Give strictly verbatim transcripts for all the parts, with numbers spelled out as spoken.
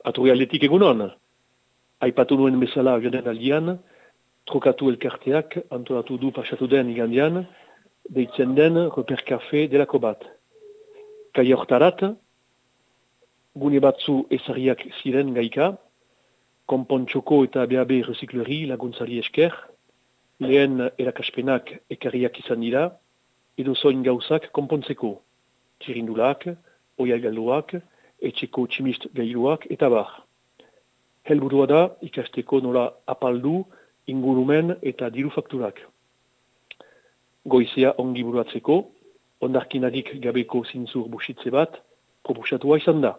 Aturri aldetik egunon, aipatu nuen bezala joden aldian, trokatu elkarteak antolatu du pasatu den igandian, deitzen den Reperkafe delako bat. Kai hortarat, gune batzu ezariak ziren gaika, konpontxoko eta B A B rezikleri laguntzari esker, lehen erakaspenak ekarriak izan dira, edo zoin gauzak konpontzeko, txirindulak, oialgalduak, etxeko tximist gailuak eta bar. Helburua da ikasteko nola apaldu, ingurumen eta diru fakturak. Goizea ongi buruatzeko, ondarkinarik gabeko zintzur busitze bat, proposatua izan da.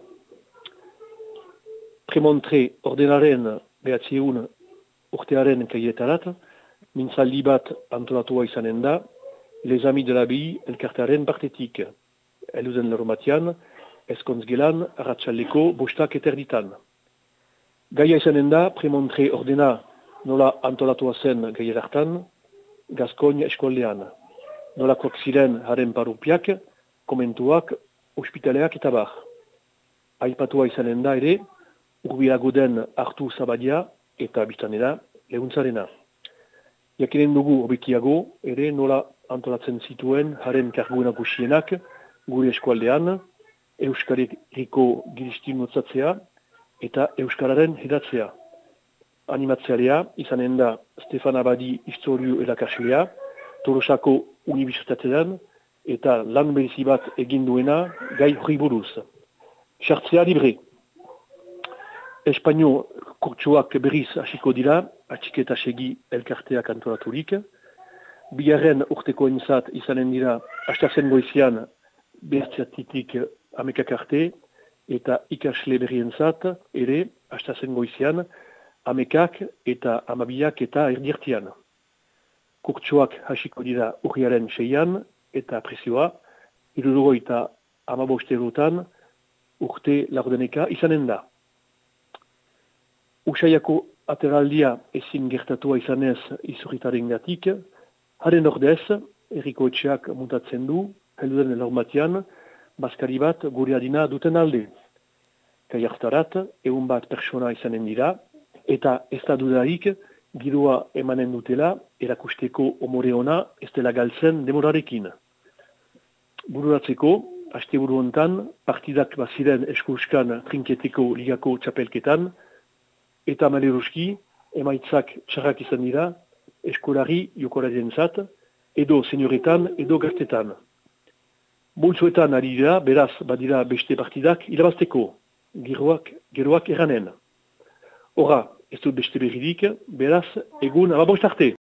Premontre ordenaren behatzieun urtearen kaietarat, mintzaldi bat antolatua izanen da, Les Amis de la Bi elkartearen partetik. Eluden leromatian, ezkontzgelan, arratsaldeko bostak eterditan. Gaia izanen da, premontre ordena nola antolatua zen gaierartan, Gaskoin eskoldean. Nolakoak ziren haren parupiak, komentuak, ospitaleak eta bar. Aipatua izanen da ere, urbilago den hartu zabadia eta biztanera lehuntzarena. Jakinen dugu obekiago, ere nola antolatzen zituen haren karguen agusienak gure eskualdean, Euskarriko giristin notzatzea eta Euskararen hedatzea. Animatzealea izanen da Stefan Abadi historio elakaslea, Tolosako Unibertsitatean eta lan berezi bat egin duena gai hori buruz. Sartzea libre. Espainol kurtsuak berriz hasiko dira, atxiketa segi elkarteak antolaturik. Bigarren urteko entzat izanen dira hastazen goizian behertziatitik amekak arte eta ikasle berrientzat ere hastazen goizian amekak eta amabiak eta erdiertian. Kurtsuak hasiko dira urriaren seian eta prezioa hirurogeita hamabosterutan urte laurdeneka izanen da. Usaiako ateraldia ezin gertatua izanez izurritaren gatik, haren ordez, erriko etxeak mutatzen du, helduden laumatian, baskari bat gure adina duten alde. Kai hartarat, egun bat persona izanen dira, eta ez da dudarik, giroa emanen dutela, erakusteko omore ona ez dela galtzen demorarekin. Bururatzeko, haste buru hontan, partidak baziren eskurskan trinketeko ligako txapelketan, eta maleruski, emaitzak txarrak izan dira, eskolari jokoraren zat, edo senioretan, edo gaztetan. Multzoetan ari dira, beraz, badira beste partidak irabazteko, geroak, geroak eranen. Hora, ez dut beste berridik, beraz, egun ababost arte.